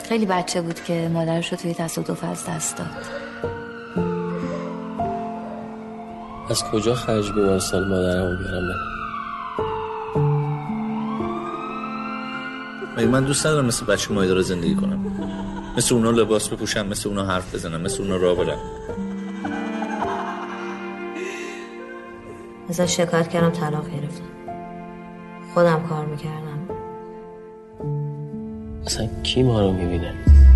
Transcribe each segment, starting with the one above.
خیلی بچه بود که مادرش رو توی تصادف از دست داد. از کجا خرج بیمارستان مادرمو بیارم برم؟ من دوست ندارم مثل بچه مایدارا زندگی کنم، مثل اونا لباس بپوشم، مثل اونا حرف بزنم، مثل اونا راه برم. ازش شکایت کردم طلاق گرفتم، خودم کار میکردم. اصلا کی ما رو میبینه؟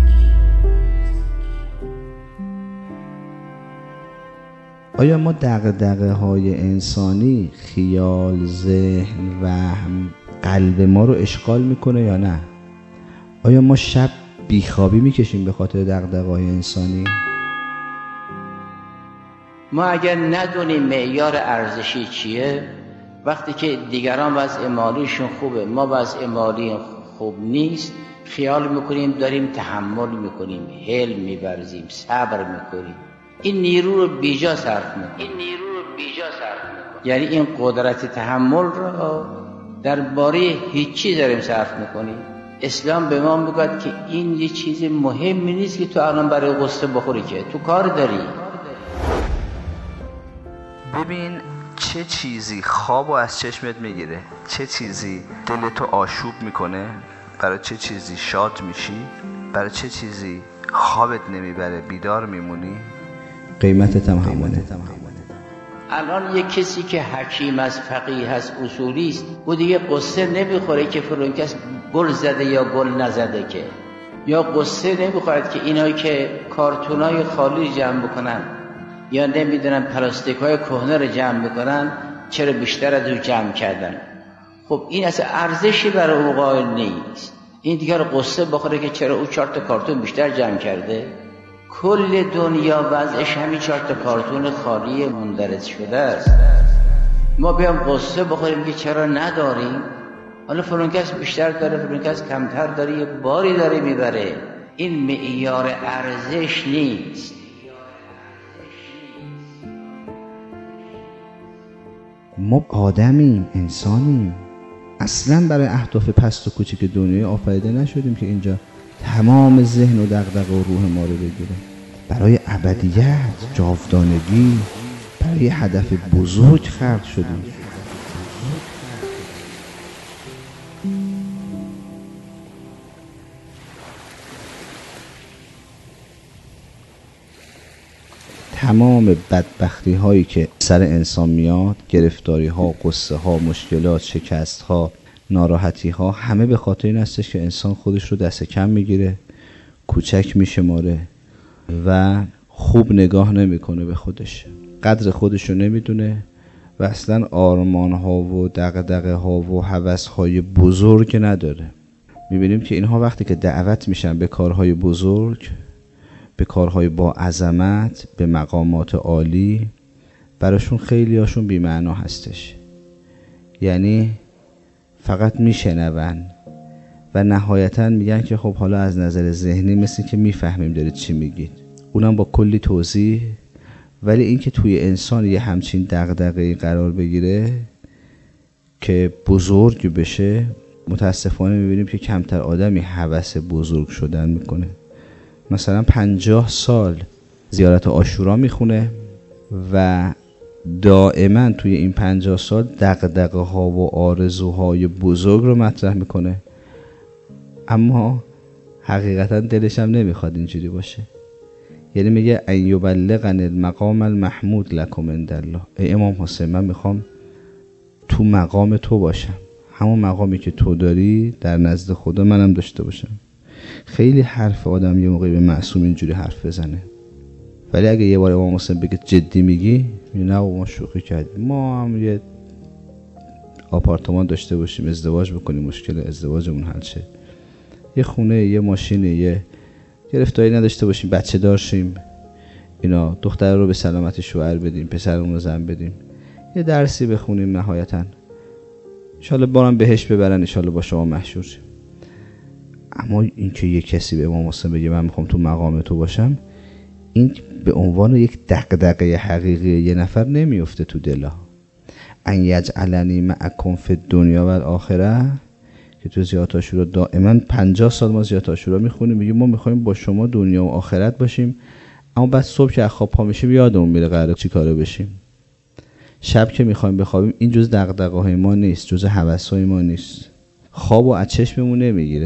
آیا ما دغدغه های انسانی خیال، ذهن، وهم، قلب ما رو اشغال میکنه یا نه؟ آیا ما شب بیخوابی میکشیم به خاطر دغدغه های انسانی؟ ما اگر ندونیم معیار ارزشی چیه، وقتی که دیگران وضع مالیشون خوبه ما وضع مالی خوب نیست، خیال میکنیم داریم تحمل میکنیم، حلم می‌ورزیم، صبر میکنیم. این نیرو رو بیجا صرف میکنیم. یعنی این قدرت تحمل رو درباره هیچ چیز داریم صرف میکنیم. اسلام به ما میگه که این یه چیز مهمی نیست که تو الان برای قصه بخوری، که تو کار داری. ببین چه چیزی خوابو از چشمت میگیره، چه چیزی دلتو آشوب میکنه، برای چه چیزی شاد میشی، برای چه چیزی خوابت نمیبره بیدار میمونی. قیمتت هم همونه. الان یک کسی که حکیم از فقیه هست، اصولی است، او دیگه قصه نمیخوره که فلان کس گل زده یا گل نزده، که یا قصه نمیخوره که اینایی که کارتونای خالی جمع بکنن یا نمیدونن پلاستیک‌های کهنه رو جمع بکنن چرا بیشتر از او جمع کردن. خب این اصلا ارزشی برای او قائل نیست. این دیگه رو قصه بخوره که چرا او 4 تا کارتون بیشتر جمع کرده. کل دنیا وضعش همین 4 تا کارتون خالی مندرج شده است. ما بیام قصه بخوریم که چرا نداریم، حالا فلان کس بیشتر داره فلان کس کمتر داره، یه باری داره میبره. این معیار ارزش نیست. ما آدمیم، انسانیم، اصلا برای اهداف پست و کوچیک دنیا آفریده نشدیم که اینجا تمام ذهن و دغدغه و روح ما رو بگیره. برای ابدیت، جاودانگی، برای هدف بزرگ خلق شدیم. تمام بدبختی هایی که سر انسان میاد، گرفتاری ها، قصه ها، مشکلات، شکست ها، ناراحتی ها، همه به خاطر این هستش که انسان خودش رو دست کم میگیره، کوچک میشماره و خوب نگاه نمیکنه به خودش، قدر خودش رو نمیدونه و اصلا آرمان ها و دغدغه ها و هوس های بزرگ نداره. میبینیم که اینها وقتی که دعوت میشن به کارهای بزرگ، به کارهای با عظمت، به مقامات عالی، براشون خیلی هاشون بی‌معنا هستش. یعنی فقط میشنون و نهایتاً میگن که خب حالا از نظر ذهنی مثل که میفهمیم دارید چی میگید، اونم با کلی توضیح. ولی این که توی انسان یه همچین دغدغه‌ای قرار بگیره که بزرگ بشه، متاسفانه میبینیم که کمتر آدمی هوس بزرگ شدن میکنه. مثلا 50 سال زیارت عاشورا میخونه و دائما توی این 50 سال دغدغه ها و آرزوهای بزرگ رو مطرح میکنه، اما حقیقتا دلش هم نمیخواد اینجوری باشه. یعنی میگه ان یبلغنی المقام المحمود لکم عند الله. ای امام حسین، من میخوام تو مقام تو باشم، همون مقامی که تو داری در نزد خدا منم داشته باشم. خیلی حرف آدم یه موقعی به معصوم اینجوری حرف بزنه، ولی اگه یه بار امام حسین بگه جدی میگی، نه ما شوخی کردیم، ما هم یه آپارتمان داشته باشیم، ازدواج بکنیم، مشکل ازدواجمون حل شه، یه خونه، یه ماشین، یه گرفتاری نداشته باشیم، بچه دار شیم، اینا، دختر رو به سلامت شوهر بدیم، پسرمون رو زن بدیم، یه درسی بخونیم، نهایتاً ان شاءالله بارم بهش ببرن، ان شاءالله با شما محشور شیم. اما این که یک کسی به امام حسین بگه من میخوام تو مقام تو باشم، این به عنوان یک دغدغه حقیقی یه نفر نمیفته تو دلها. ان یجعلنی معکم فی الدنیا و الاخره، که تو زیارت عاشورا دائما 50 سال ما زیارت عاشورا میخونیم، میگیم ما میخوایم با شما دنیا و آخرت باشیم، اما بعد صبح که از خواب پا میشیم یادمون میره قراره چی کاره بشیم. شب که میخوایم بخوابیم این جز دغدغه‌های ما نیست، جز هوس‌های ما نیست. خواب و از چشممون نمیگیره.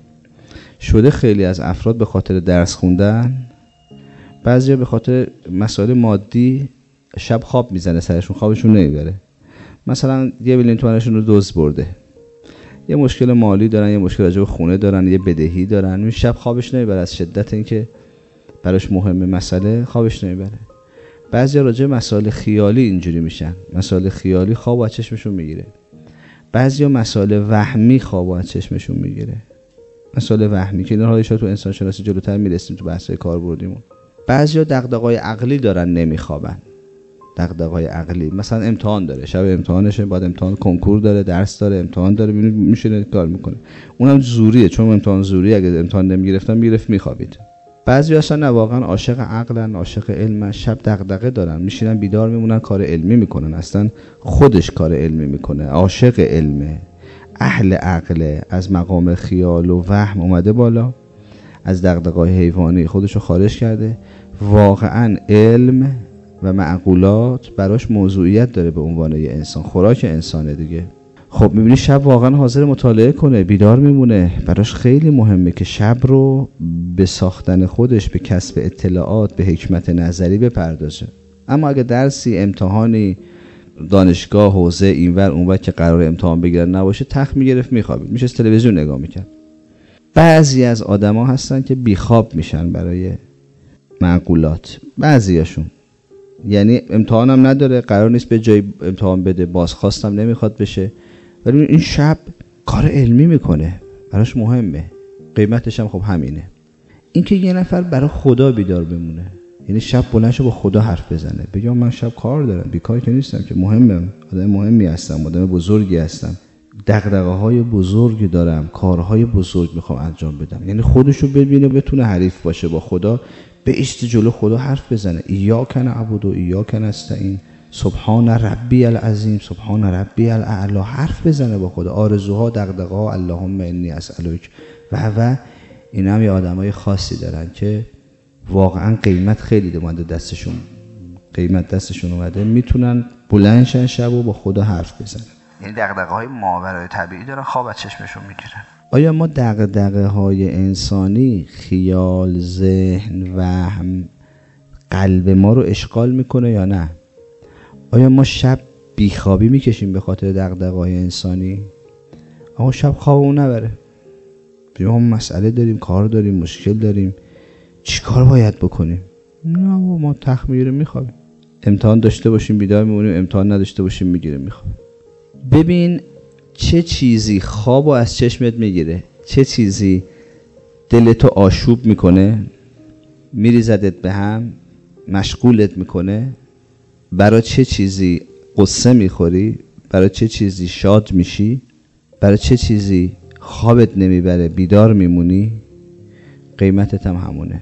شده خیلی از افراد به خاطر درس خوندن، بعضیا به خاطر مسائل مادی شب خواب میزنه سرشون، خوابشون نمیبره. مثلا 1 میلیون تومانشون رو دزد برده، یه مشکل مالی دارن، یه مشکل راجع به خونه دارن، یه بدهی دارن، این شب خوابش نمیبره از شدت اینکه براش مهمه مسئله، خوابش نمیبره. بعضیا راجع به مسائل خیالی اینجوری میشن، مسائل خیالی خواب از چشمشون میگیره. بعضیا مسائل وهمی خواب از چشمشون میگیره، مسائل وهمی که اینا حالش تو انسان شناسی جلوتر میرسیم تو بحث‌های کاربردیمون. بعضیا دغدغه‌های عقلی دارن نمیخوابن، دغدغه‌های عقلی، مثلا امتحان داره، شب امتحانشه، بعد امتحان کنکور داره، درس داره، امتحان داره، میشه کار میکنه، اونم زوریه، چون امتحان زوریه، اگه امتحان نمیگرفتن میگرفت میخوابید. بعضی اصلا نه واقعا عاشق عقلن، عاشق علم، شب دغدغه دارن، میشینن بیدار میمونن کار علمی میکنن، اصلا خودش کار علمی میکنه، عاشق علمه، اهل عقله، از مقام خیال و وهم اومده بالا، از دغدغه‌های حیوانی خودشو خارج کرده. واقعا علم و معقولات براش موضوعیت داره به عنوان یه انسان، خوراک انسانه دیگه. خب میبینی شب واقعا حاضر مطالعه کنه، بیدار میمونه، براش خیلی مهمه که شب رو به ساختن خودش، به کسب اطلاعات، به حکمت نظری بپردازه. اما اگه درسی، امتحانی، دانشگاه، حوزه اینور اونور که قرار امتحان بگیرن نباشه، تخت میگرفت میخوابید، میشه تلویزیون نگاه میکرد. بعضی از آدما هستن که بیخواب میشن برای معقولات، بعضیاشون یعنی امتحانم نداره، قرار نیست به جای امتحان بده، بازخواستم نمیخواد بشه، ولی این شب کار علمی میکنه، براش مهمه، قیمتش هم خب همینه. اینکه یه نفر برای خدا بیدار بمونه، یعنی شب بلند شه با خدا حرف بزنه، بگم من شب کار دارم، بیکار که نیستم که، مهمم، آدم مهمی هستم، آدم بزرگی هستم، دغدغه‌های بزرگی دارم، کارهای بزرگ میخوام انجام بدم، یعنی خودشو ببینه بتونه حریف باشه با خدا، به ایست جلو خدا حرف بزنه، ایاک نعبد و ایاک نستعین، سبحان ربی العظیم، سبحان ربی الاعلی، حرف بزنه با خدا، آرزوها، دغدغه‌ها، اللهم انی اسالک و اینا هم یه آدمای خاصی دارن که واقعا قیمت خیلی اومده دستشون، قیمت دستشون اومده، میتونن بلند شن شب و با خدا حرف بزنن. یعنی دغدغه‌های ماورای طبیعی دارن، خواب از چشمشون میگیره. آیا ما دغدغه‌های انسانی، خیال، ذهن، وهم، قلب ما رو اشغال میکنه یا نه؟ آیا ما شب بیخوابی میکشیم به خاطر دغدغه‌های انسانی؟ اما شب خوابمون نبره، ما مسئله داریم، کار داریم، مشکل داریم، چی کار باید بکنیم؟ نه ما تخت میگیریم میخوابیم. امتحان داشته باشیم بیدار میمونیم، امتحان نداشته باشیم میگیریم میخوابیم. ببین چه چیزی خوابو از چشمت میگیره، چه چیزی دلتو آشوب میکنه، میریزدت به هم، مشغولت میکنه، برای چه چیزی قصه میخوری، برای چه چیزی شاد میشی، برای چه چیزی خوابت نمیبره بیدار میمونی، قیمتت هم همونه.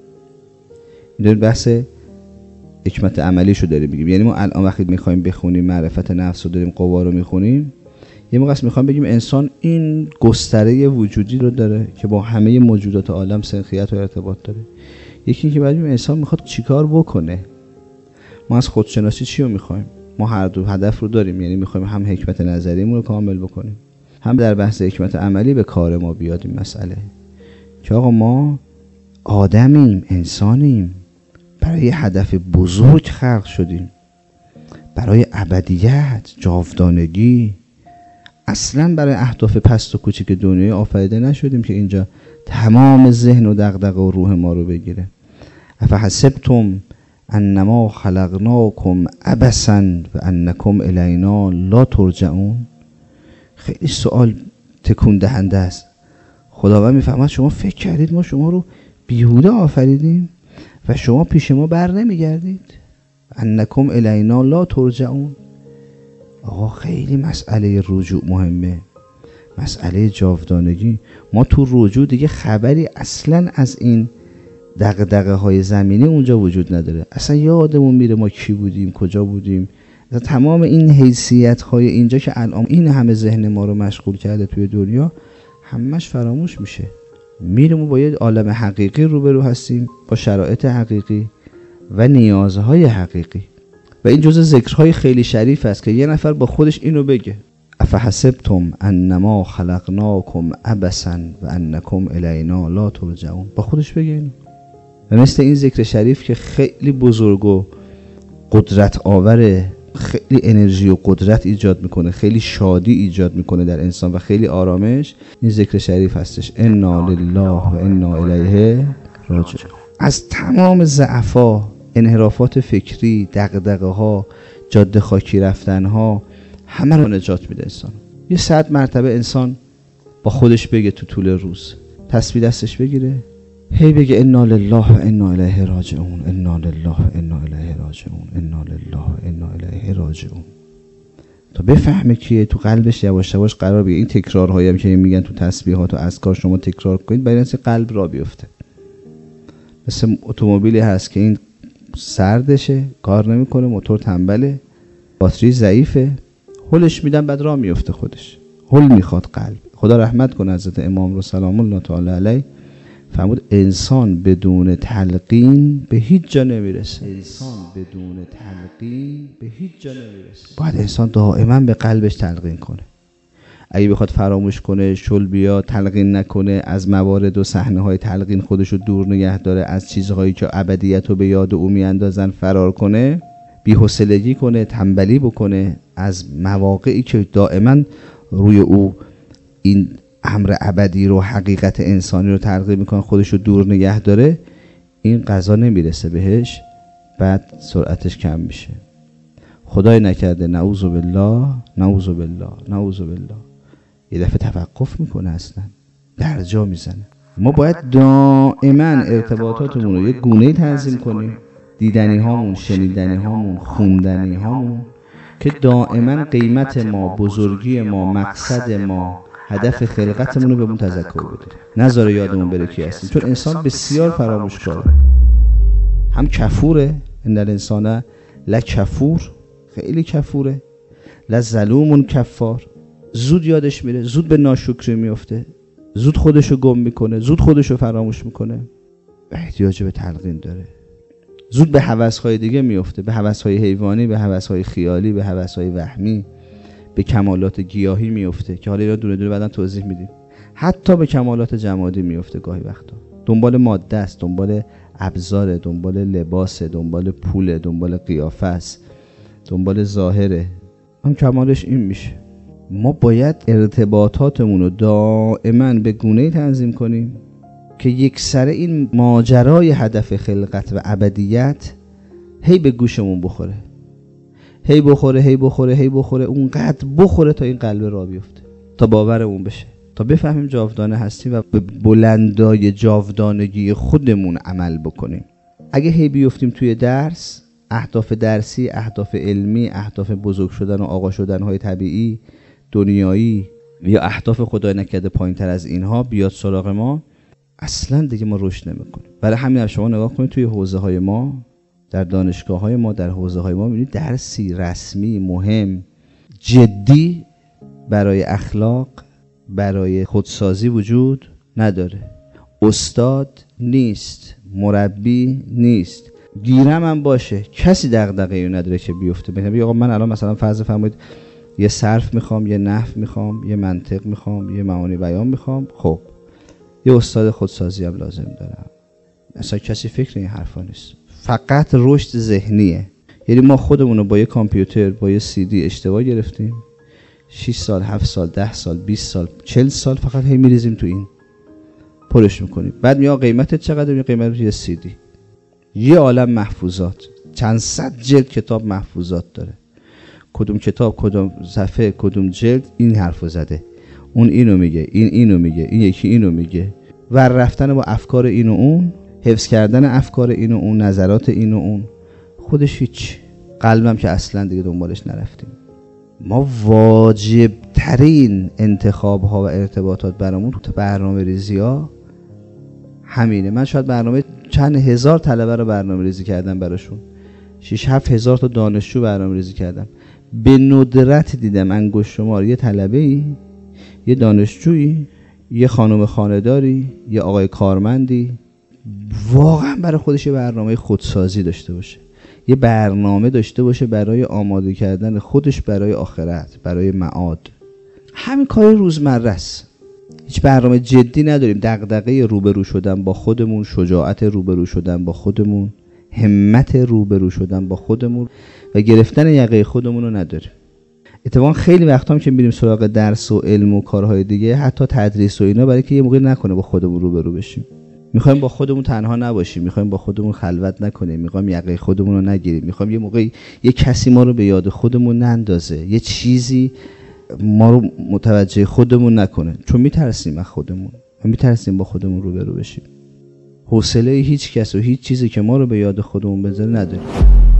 این بحث حکمت عملیشو داریم میگیم. یعنی ما الان وقتی میخوایم بخونیم معرفت نفس رو داریم، قوا رو میخونیم، یه موقع است میخوایم بگیم انسان این گستره وجودی رو داره که با همه موجودات عالم سنخیت و ارتباط داره. یکی اینکه بعد انسان میخواد چیکار بکنه. ما از خودشناسی چی رو میخوایم؟ ما هر دو هدف رو داریم، یعنی میخوایم هم حکمت نظریمون رو کامل بکنیم، هم در بحث حکمت عملی به کار ما بیاد این مسئله که آقا ما آدمیم، انسانیم، برای هدف بزرگ خلق شدیم، برای ابدیت، جاودانگی، اصلا برای اهداف پست و کوچیک دنیای آفریده نشدیم که اینجا تمام ذهن و دغدغه و روح ما رو بگیره. افحسبتم انما خلقناکم عبثا و انکم الینا لا ترجعون. خیلی سوال تکون دهنده است. خداوند میفهمد شما فکر کردید ما شما رو بیهوده آفریدیم و شما پیش ما بر نمیگردید؟ انکم الینا لا ترجعون. آقا خیلی مسئله رجوع مهمه، مسئله جاودانگی. ما تو رجوع دیگه خبری اصلا از این دغدغه های زمینی اونجا وجود نداره، اصلا یادمون میره ما کی بودیم، کجا بودیم، تمام این حیثیت های اینجا که الان این همه ذهن ما رو مشغول کرده توی دنیا همش فراموش میشه. میریم و با یه عالم حقیقی روبرو هستیم، با شرایط حقیقی و نیازهای حقیقی. و این جزء ذکرهای خیلی شریف است که یه نفر با خودش اینو بگه: افحسبتم انما خلقناکم عبثا و انکم الینا لا ترجعون. با خودش بگه اینو. و مثل این ذکر شریف که خیلی بزرگ و قدرت آوره، خیلی انرژی و قدرت ایجاد میکنه، خیلی شادی ایجاد میکنه در انسان و خیلی آرامش، این ذکر شریف هستش: انا لله و انا الیه راجعون. از تمام ضعفا، انحرافات فکری، دغدغه ها، جاده خاکی رفتن ها، همه رو نجات میده انسان. یه 100 مرتبه انسان با خودش بگه تو طول روز، تسبیح دستش بگیره، هی بگه انا لله و انا الیه راجعون، انا لله و انا الیه راجعون، انا لله و انا الیه راجعون، تا بفهمه که تو قلبش یواش یواش قرار بگیره. این تکرارهایی هم که میگن تو تسبیحات و اذکار شما تکرار کنید، برای اینکه قلب را بیفته. مثل اتومبیلی هست که این سردشه، کار نمیکنه، موتور تنبله، باتری ضعیفه، هلش میدن بعد راه میفته خودش. هل میخواد قلب. خدا رحمت کنه حضرت امام رو سلام الله تعالی علیه، فرمود انسان بدون تلقین به هیچ جا نمیرسه. انسان بدون تلقین به هیچ جا نمیرسه. باید انسان دائما به قلبش تلقین کنه. اگه بخواد فراموش کنه، شل بیاد، تلقین نکنه، از موارد و صحنه‌های تلقین خودشو دور نگه داره، از چیزهایی که ابدیت رو به یاد او میاندازن فرار کنه، بی‌حوصلگی کنه، تنبلی بکنه، از مواقعی که دائما روی او این امر ابدی رو، حقیقت انسانی رو تلقین میکنه، خودشو دور نگه داره، این قضا نمیرسه بهش، بعد سرعتش کم میشه. خدای نکرده نعوذ بالله، نعوذ بالله، نعوذ بالله، یه دفعه توقف میکنه، اصلا در جا میزنه. ما باید دائما ارتباطاتمون رو یه گونه‌ای تنظیم کنیم، دیدنی هامون، شنیدنی هامون، خوندنی هامون، که دائما قیمت ما، بزرگی ما، مقصد ما، هدف خلقتمون رو بهمون تذکر بده، نذاره یادمون بره کی هستیم. چون انسان بسیار فراموشکاره، هم کفوره، ان الانسان لکفور، خیلی کفوره، لظلوم کفار، زود یادش میره، زود به ناشکری میفته، زود خودشو گم میکنه، زود خودشو فراموش میکنه و احتیاج به تلقین داره. زود به هوس‌های دیگه میفته، به هوس‌های حیوانی، به هوس‌های خیالی، به هوس‌های وهمی، به کمالات گیاهی میفته که حالا اینا دونه دونه بعداً توضیح میدیم. حتی به کمالات جمادی میفته گاهی وقتا. دنبال ماده است، دنبال ابزار، دنبال لباس، دنبال پول، دنبال قیافه است، دنبال ظاهره. هم کمالش این میشه. ما باید ارتباطاتمون رو دائما به گونه‌ای تنظیم کنیم که یک سر این ماجرای هدف خلقت و ابدیت هی به گوشمون بخوره، هی بخوره، هی بخوره، هی بخوره، اونقدر بخوره تا این قلب را بیفته، تا باورمون بشه، تا بفهمیم جاودانه هستیم و به بلندای جاودانگی خودمون عمل بکنیم. اگه هی بیفتیم توی درس، اهداف درسی، اهداف علمی، اهداف بزرگ شدن و آقا شدن های طبیعی، دنیایی، یا اهداف خدای نکرده پایین تر از اینها بیاد سراغ ما، اصلا دیگه ما رشد نمیکنیم. برای همین شما نگاه کنید توی حوزه های ما، در دانشگاه های ما، در حوزه های ما میبینید درسی رسمی، مهم، جدی برای اخلاق، برای خودسازی وجود نداره. استاد نیست، مربی نیست، گیرم هم باشه، کسی دغدغه‌ای نداره که بیفته بگه آقا من الان مثلا فرض فرمایید یه صرف میخوام، یه نحو میخوام، یه منطق میخوام، یه معانی بیان میخوام، خب یه استاد خودسازی هم لازم دارم. اصلا کسی فکر این حرفا نیست، فقط رشد ذهنیه. یعنی ما خودمون رو با یه کامپیوتر، با یه سی دی اشتباه گرفتیم، 6 سال، 7 سال، 10 سال، 20 سال، 40 سال فقط هی میریزیم تو این، پرش میکنیم. بعد میگه قیمتت چقدره؟ میگه قیمت یه سی دی، یه عالم محفوظات، چند صد جلد کتاب محفوظات داره، کدوم کتاب، کدوم صفحه، کدوم جلد این حرفو زده، اون اینو میگه، این اینو میگه، این یکی اینو میگه، ور رفتن با افکار این و اون، حفظ کردن افکار این و اون، نظرات این و اون، خودش هیچ. قلبم که اصلا دیگه دنبالش نرفتیم. ما واجب ترین انتخاب ها و ارتباطات برامون تو برنامه ریزی ها همینه. من شاید برنامه چند هزار طلبه رو برنامه ریزی کردم براشون، 6-7 هزار تا دانشجو برنامه ریزی کردم. به ندرت دیدم انگشت شمار یه طلبه‌ای، یه دانشجویی، یه خانم خانه‌داری، یه آقای کارمندی واقعا برای خودش یه برنامه خودسازی داشته باشه، یه برنامه داشته باشه برای آماده کردن خودش برای آخرت، برای معاد. همین کار روزمره است. هیچ برنامه جدی نداریم. دغدغه روبرو شدن با خودمون، شجاعت روبرو شدن با خودمون، همت روبرو شدن با خودمون و گرفتن یقه خودمون رو نداریم. اتفاقا خیلی وقتا هم که میریم سراغ درس و علم و کارهای دیگه، حتی تدریس و اینا، برای که یه موقع نکنه با خودمون روبرو بشیم. میخوایم با خودمون تنها نباشیم، میخوایم با خودمون خلوت نکنیم، میخوایم یقه خودمون رو نگیریم، میخوایم یه موقعی یه کسی ما رو به یاد خودمون نندازه، یه چیزی ما رو متوجه خودمون نکنه، چون میترسیم از خودمون و میترسیم با خودمون روبرو بشیم. حوصله هیچ کس و هیچ چیزی که ما رو به یاد خودمون بذاره نداریم.